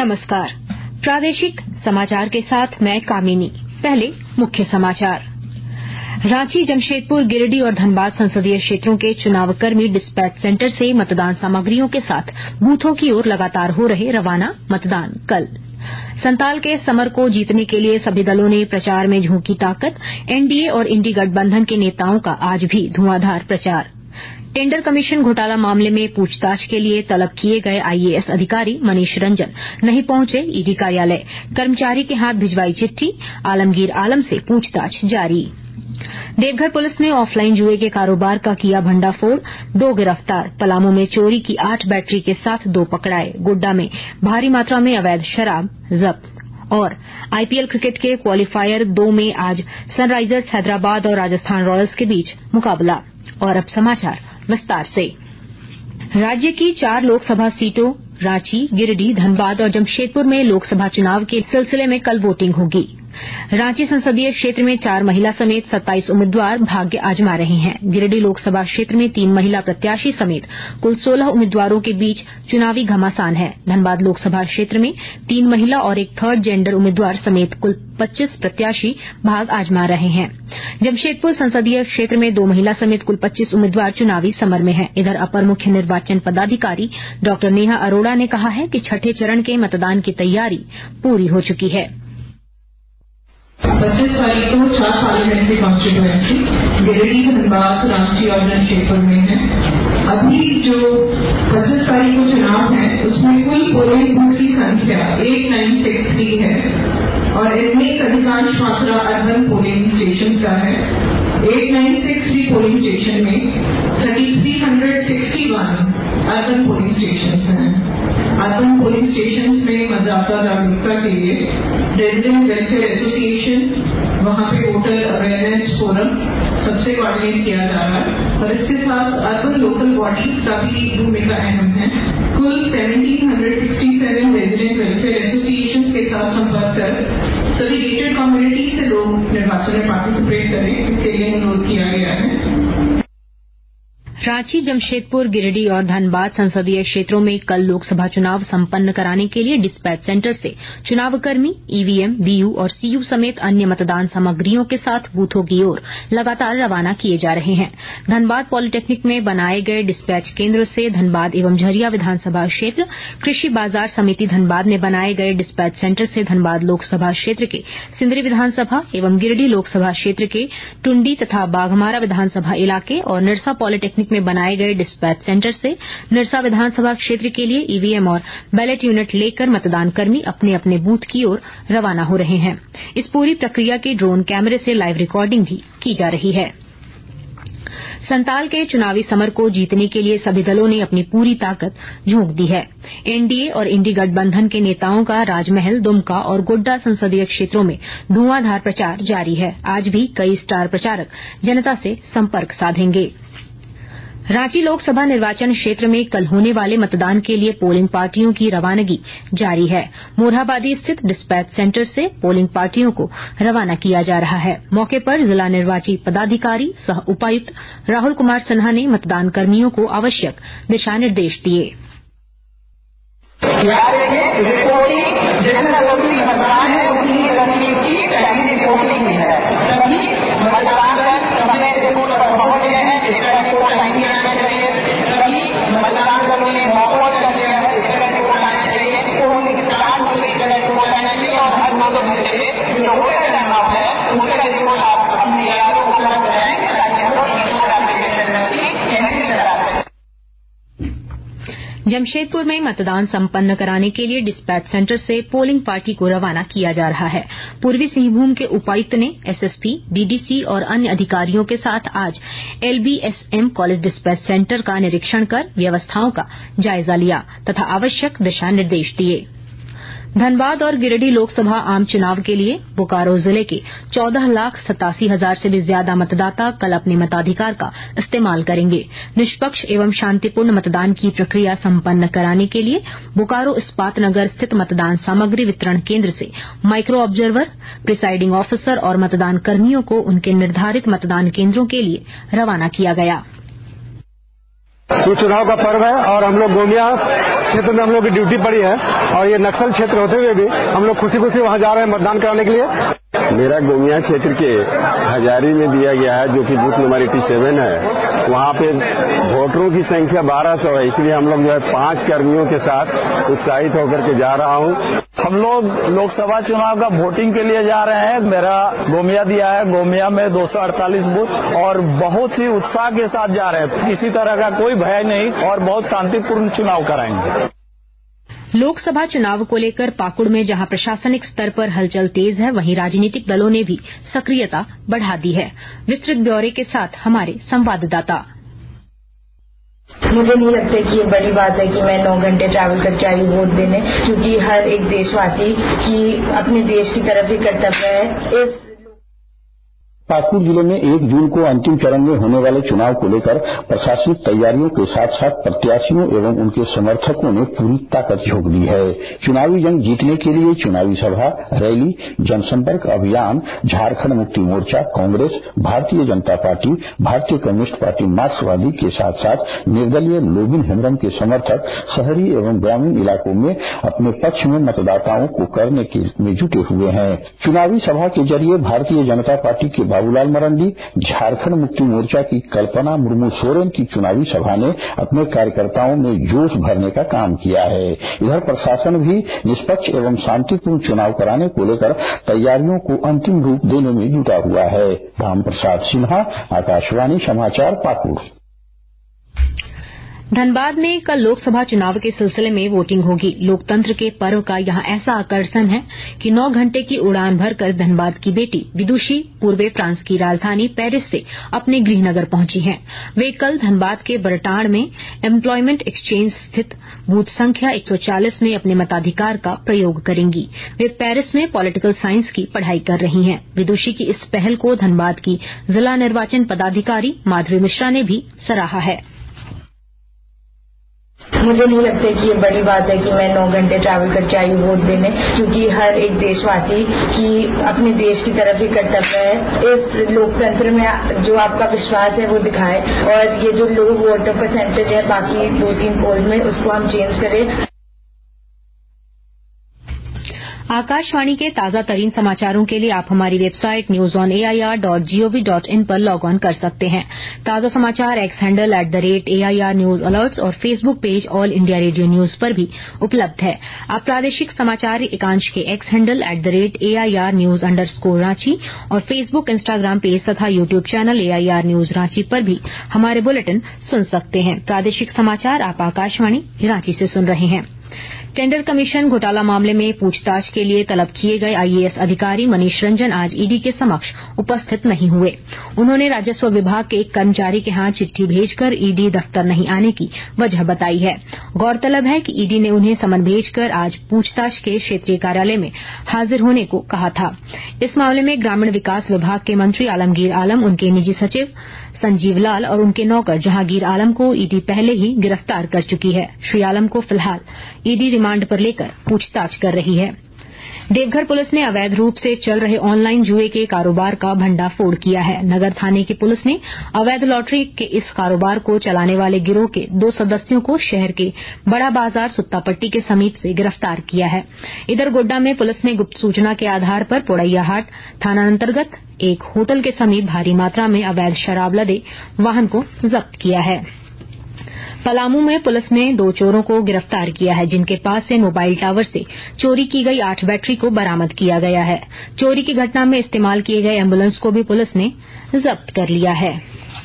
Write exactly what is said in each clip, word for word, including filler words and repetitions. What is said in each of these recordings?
नमस्कार। प्रादेशिक समाचार के साथ मैं कामिनी। पहले मुख्य समाचार। रांची, जमशेदपुर, गिरिडीह और धनबाद संसदीय क्षेत्रों के चुनावकर्मी डिस्पैच सेंटर से मतदान सामग्रियों के साथ बूथों की ओर लगातार हो रहे रवाना। मतदान कल। संताल के समर को जीतने के लिए सभी दलों ने प्रचार में झोंकी ताकत। एनडीए और इंडी गठबंधन के नेताओं का आज भी धुआंधार प्रचार। टेंडर कमीशन घोटाला मामले में पूछताछ के लिए तलब किए गए आईएएस अधिकारी मनीष रंजन नहीं पहुंचे ईडी कार्यालय। कर्मचारी के हाथ भिजवाई चिट्ठी। आलमगीर आलम से पूछताछ जारी। देवघर पुलिस ने ऑफलाइन जुए के कारोबार का किया भंडाफोड़। दो गिरफ्तार। पलामू में चोरी की आठ बैटरी के साथ दो पकड़ाए। गोड्डा में भारी मात्रा में अवैध शराब जब्त। और आईपीएल क्रिकेट के क्वालीफायर दो में आज सनराइजर्स हैदराबाद और राजस्थान रॉयल्स के बीच मुकाबला। और अब समाचार विस्तार से। राज्य की चार लोकसभा सीटों रांची, गिरिडीह, धनबाद और जमशेदपुर में लोकसभा चुनाव के सिलसिले में कल वोटिंग होगी। रांची संसदीय क्षेत्र में चार महिला समेत सत्ताईस उम्मीदवार भाग्य आजमा रहे हैं। गिरिडीह लोकसभा क्षेत्र में तीन महिला प्रत्याशी समेत कुल सोलह उम्मीदवारों के बीच चुनावी घमासान है। धनबाद लोकसभा क्षेत्र में तीन महिला और एक थर्ड जेंडर उम्मीदवार समेत कुल पच्चीस प्रत्याशी भाग आजमा रहे हैं। जमशेदपुर संसदीय क्षेत्र में दो महिला समेत कुल पच्चीस उम्मीदवार चुनावी समर में हैं। इधर अपर मुख्य निर्वाचन पदाधिकारी डॉ नेहा अरोड़ा ने कहा है कि छठे चरण के मतदान की तैयारी पूरी हो चुकी है। पच्चीस तारीख को चार पार्लियामेंट्री कॉन्स्टिट्यूएंसी गिरिडीह, धनबाद, रांची और जमशेदपुर में है। अभी जो पच्चीस तारीख को चुनाव है उसमें कुल पोलिंग बूथ की संख्या एक नाइन सिक्स थ्री है और इनमें अधिकांश मात्रा अर्बन पोलिंग स्टेशन का है। एक nine six three polling station में thirty three hundred sixty one urban polling station हैं। अर्बन पोलिंग स्टेशन में मतदाता जागरूकता के लिए रेजिडेंट वेलफेयर एसोसिएशन, वहां पे वोटर अवेयरनेस फोरम सबसे कोऑर्डिनेट किया जा रहा है और इसके साथ अर्बन लोकल बॉडीज का भी भूमिका अहम है। कुल seventeen sixty seven resident welfare association के साथ संपर्क कर सभी गेटेड कम्युनिटी से लोग निर्वाचन में पार्टिसिपेट करें, इसके लिए अनुरोध किया गया है। रांची, जमशेदपुर, गिरिडीह और धनबाद संसदीय क्षेत्रों में कल लोकसभा चुनाव संपन्न कराने के लिए डिस्पैच सेंटर से चुनावकर्मी ईवीएम, बीयू और सीयू समेत अन्य मतदान सामग्रियों के साथ बूथों की ओर लगातार रवाना किए जा रहे हैं। धनबाद पॉलिटेक्निक में बनाए गए डिस्पैच केंद्र से धनबाद एवं झरिया विधानसभा क्षेत्र, कृषि बाजार समिति धनबाद में बनाए गए डिस्पैच सेंटर से धनबाद लोकसभा क्षेत्र के सिंदरी विधानसभा एवं गिरिडीह लोकसभा क्षेत्र के टुंडी तथा बाघमारा विधानसभा इलाके और निरसा पॉलिटेक्निक में बनाए गए डिस्पैच सेंटर से निरसा विधानसभा क्षेत्र के लिए ईवीएम और बैलेट यूनिट लेकर मतदान कर्मी अपने अपने बूथ की ओर रवाना हो रहे हैं। इस पूरी प्रक्रिया की ड्रोन कैमरे से लाइव रिकॉर्डिंग भी की जा रही है। संताल के चुनावी समर को जीतने के लिए सभी दलों ने अपनी पूरी ताकत झोंक दी है। एनडीए और इंडी गठबंधन के नेताओं का राजमहल, दुमका और गोड्डा संसदीय क्षेत्रों में धुआंधार प्रचार जारी है। आज भी कई स्टार प्रचारक जनता से संपर्क साधेंगे। रांची लोकसभा निर्वाचन क्षेत्र में कल होने वाले मतदान के लिए पोलिंग पार्टियों की रवानगी जारी है। मोरहाबादी स्थित डिस्पैच सेंटर से पोलिंग पार्टियों को रवाना किया जा रहा है। मौके पर जिला निर्वाची पदाधिकारी सह उपायुक्त राहुल कुमार सिन्हा ने मतदान कर्मियों को आवश्यक दिशा निर्देश दिए। जमशेदपुर में मतदान संपन्न कराने के लिए डिस्पैच सेंटर से पोलिंग पार्टी को रवाना किया जा रहा है। पूर्वी सिंहभूम के उपायुक्त ने एसएसपी, डीडीसी और अन्य अधिकारियों के साथ आज एलबीएसएम कॉलेज डिस्पैच सेंटर का निरीक्षण कर व्यवस्थाओं का जायजा लिया तथा आवश्यक दिशा निर्देश दिए। धनबाद और गिरिडीह लोकसभा आम चुनाव के लिए बोकारो जिले के चौदह लाख सतासी हजार से भी ज्यादा मतदाता कल अपने मताधिकार का इस्तेमाल करेंगे। निष्पक्ष एवं शांतिपूर्ण मतदान की प्रक्रिया संपन्न कराने के लिए बोकारो इस्पात नगर स्थित मतदान सामग्री वितरण केंद्र से माइक्रो ऑब्जर्वर, प्रिसाइडिंग ऑफिसर और मतदान कर्मियों को उनके निर्धारित मतदान केंद्रों के लिए रवाना किया गया। ये चुनाव का पर्व है और हम लोग गोमिया क्षेत्र में हम लोग की ड्यूटी पड़ी है और ये नक्सल क्षेत्र होते हुए भी हम लोग खुशी खुशी वहां जा रहे हैं मतदान कराने के लिए। मेरा गोमिया क्षेत्र के हजारी में दिया गया है, जो कि बूथ नंबर सत्तासी है। वहाँ पे वोटरों की संख्या बारह सौ है, इसलिए हम लोग जो है पांच कर्मियों के साथ उत्साहित होकर के जा रहा हूँ। हम लोग लोकसभा चुनाव का वोटिंग के लिए जा रहे हैं। मेरा गोमिया दिया है, गोमिया में दो सौ अड़तालीस बूथ और बहुत ही उत्साह के साथ जा रहे हैं। किसी तरह का कोई भय नहीं और बहुत शांतिपूर्ण चुनाव कराएंगे। लोकसभा चुनाव को लेकर पाकुड़ में जहां प्रशासनिक स्तर पर हलचल तेज है, वहीं राजनीतिक दलों ने भी सक्रियता बढ़ा दी है। विस्तृत ब्यौरे के साथ हमारे संवाददाता। मुझे नहीं लगता कि ये बड़ी बात है कि मैं नौ घंटे ट्रैवल करके आई वोट देने, क्योंकि हर एक देशवासी की अपने देश की तरफ ही कर्तव्य है। इस पाकुड़ जिले में एक जून को अंतिम चरण में होने वाले चुनाव को लेकर प्रशासनिक तैयारियों के साथ साथ प्रत्याशियों एवं उनके समर्थकों ने पूरी ताकत झोंक दी है। चुनावी जंग जीतने के लिए चुनावी सभा, रैली, जनसंपर्क अभियान झारखंड मुक्ति मोर्चा, कांग्रेस, भारतीय जनता पार्टी, भारतीय कम्युनिस्ट पार्टी मार्क्सवादी के साथ साथ निर्दलीय लोबिन हेम्ब्रम के समर्थक शहरी एवं ग्रामीण इलाकों में अपने पक्ष में मतदाताओं को करने के में जुटे हुए हैं। चुनावी सभा के जरिए भारतीय जनता पार्टी के बाबूलाल मरंडी, झारखंड मुक्ति मोर्चा की कल्पना मुर्मू सोरेन की चुनावी सभा ने अपने कार्यकर्ताओं में जोश भरने का काम किया है। इधर प्रशासन भी निष्पक्ष एवं शांतिपूर्ण चुनाव कराने को लेकर तैयारियों को अंतिम रूप देने में जुटा हुआ है। राम प्रसाद सिन्हा, आकाशवाणी समाचार, पाकुड़। धनबाद में कल लोकसभा चुनाव के सिलसिले में वोटिंग होगी। लोकतंत्र के पर्व का यहां ऐसा आकर्षण है कि नौ घंटे की उड़ान भरकर धनबाद की बेटी विदुषी पूर्वी फ्रांस की राजधानी पेरिस से अपने गृहनगर पहुंची हैं। वे कल धनबाद के बरटाण में एम्प्लॉयमेंट एक्सचेंज स्थित बूथ संख्या एक सौ चालीस में अपने मताधिकार का प्रयोग करेंगी। वे पेरिस में पॉलिटिकल साइंस की पढ़ाई कर रही हैं। विदुषी की इस पहल को धनबाद की जिला निर्वाचन पदाधिकारी माधवी मिश्रा ने भी सराहा है। मुझे नहीं लगता कि ये बड़ी बात है कि मैं नौ घंटे ट्रैवल करके आई वोट देने, क्योंकि हर एक देशवासी की अपने देश की तरफ ही कर्तव्य है। इस लोकतंत्र में जो आपका विश्वास है वो दिखाए और ये जो लो वोटर परसेंटेज है बाकी दो तीन पोल्स में, उसको हम चेंज करें। आकाशवाणी के ताजा तरीन समाचारों के लिए आप हमारी website news on A I R dot G O V dot in पर लॉग ऑन कर सकते हैं। ताजा समाचार X handle at the rate A I R news alerts और Facebook page All India Radio news पर भी उपलब्ध है। आप प्रादेशिक समाचार एकांश के X handle at the rate A I R news underscore Ranchi और फेसबुक, इंस्टाग्राम पेज तथा YouTube channel A I R news Ranchi पर भी हमारे बुलेटिन सुन सकते हैं। प्रादेशिक समाचार आप आकाशवाणी रांची से सुन रहे हैं। टेंडर कमीशन घोटाला मामले में पूछताछ के लिए तलब किए गए आईएएस अधिकारी मनीष रंजन आज ईडी के समक्ष उपस्थित नहीं हुए। उन्होंने राजस्व विभाग के एक कर्मचारी के हाथ चिट्ठी भेजकर ईडी दफ्तर नहीं आने की वजह बताई है। गौरतलब है कि ईडी ने उन्हें समन भेजकर आज पूछताछ के क्षेत्रीय कार्यालय में हाजिर होने को कहा था। इस मामले में ग्रामीण विकास विभाग के मंत्री आलमगीर आलम, उनके निजी सचिव संजीव लाल और उनके नौकर जहांगीर आलम को ईडी पहले ही गिरफ्तार कर चुकी है। श्री आलम को फिलहाल ईडी रिमांड पर लेकर पूछताछ कर रही है। देवघर पुलिस ने अवैध रूप से चल रहे ऑनलाइन जुए के कारोबार का भंडाफोड़ किया है। नगर थाने की पुलिस ने अवैध लॉटरी के इस कारोबार को चलाने वाले गिरोह के दो सदस्यों को शहर के बड़ा बाजार सुत्तापट्टी के समीप से गिरफ्तार किया है। इधर गोड्डा में पुलिस ने गुप्त सूचना के आधार पर पोड़ैयाहाट थाना अंतर्गत एक होटल के समीप भारी मात्रा में अवैध शराब लदे वाहन को जब्त किया है। पलामू में पुलिस ने दो चोरों को गिरफ्तार किया है, जिनके पास से मोबाइल टावर से चोरी की गई आठ बैटरी को बरामद किया गया है। चोरी की घटना में इस्तेमाल किए गए एम्बुलेंस को भी पुलिस ने जब्त कर लिया है।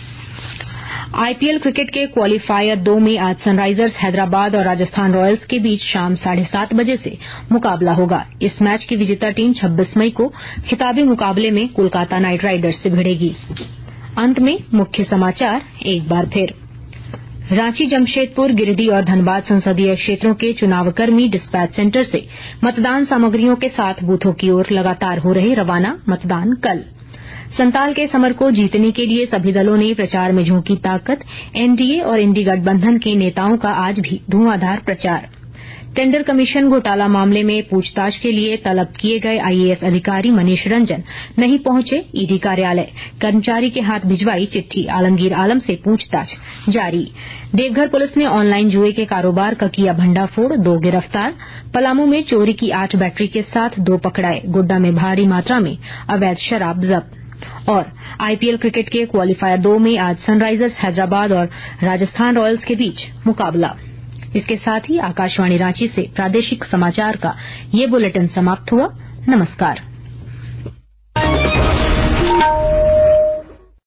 आईपीएल क्रिकेट के क्वालीफायर दो में आज सनराइजर्स हैदराबाद और राजस्थान रॉयल्स के बीच शाम साढ़े सात बजे से मुकाबला होगा। इस मैच की विजेता टीम छब्बीस मई को खिताबी मुकाबले में कोलकाता नाइट राइडर्स से भिड़ेगी। अंत में मुख्य समाचार एक बार फिर। रांची, जमशेदपुर, गिरिडीह और धनबाद संसदीय क्षेत्रों के चुनावकर्मी डिस्पैच सेंटर से मतदान सामग्रियों के साथ बूथों की ओर लगातार हो रहे रवाना। मतदान कल। संताल के समर को जीतने के लिए सभी दलों ने प्रचार में झोंकी ताकत। एनडीए और इंडी गठबंधन के नेताओं का आज भी धुआंधार प्रचार। टेंडर कमीशन घोटाला मामले में पूछताछ के लिए तलब किए गए आईएएस अधिकारी मनीष रंजन नहीं पहुंचे ईडी कार्यालय, कर्मचारी के हाथ भिजवाई चिट्ठी, आलमगीर आलम से पूछताछ जारी। देवघर पुलिस ने ऑनलाइन जुए के कारोबार का किया भंडाफोड़, दो गिरफ्तार। पलामू में चोरी की आठ बैटरी के साथ दो पकड़ाए, गोड्डा में भारी मात्रा में अवैध शराब जब्त। और आईपीएल क्रिकेट के क्वालीफायर दो में आज सनराइजर्स हैदराबाद और राजस्थान रॉयल्स के बीच मुकाबला। इसके साथ ही आकाशवाणी रांची से प्रादेशिक समाचार का ये बुलेटिन समाप्त हुआ। नमस्कार।